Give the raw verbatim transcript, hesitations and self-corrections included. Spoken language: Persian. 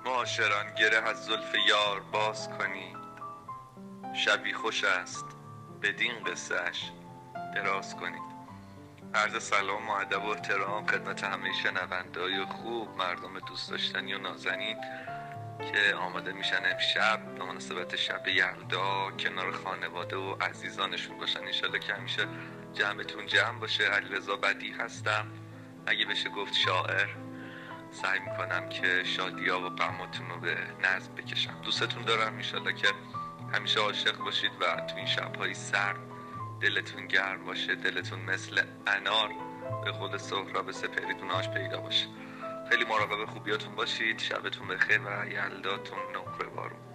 معاشران گره از زلف یار باز کنی، شبی خوش است بدین قصه‌اش دراز کنید. عرض سلام و ادب و احترام خدمت همه شنونده‌های خوب، مردم دوست داشتنی و نازنین که آماده میشن امشب به مناسبت شب یلدا کنار خانواده و عزیزانشون باشن. انشالله که همیشه جمعتون جمع باشه. علیرضا بدیع هستم، اگه بشه گفت شاعر. سعی میکنم که شادی‌ها و غماتون رو به نظم بکشم. دوستتون دارم، انشالله که همیشه عاشق باشید و تو این شب‌های سرد دلتون گرم باشه، دلتون مثل انار به خود سهراب سپهریتون آش پیدا باشه. خیلی مراقب خوبیاتون باشید. شبتون بخیر و یلداتون نقره بارون.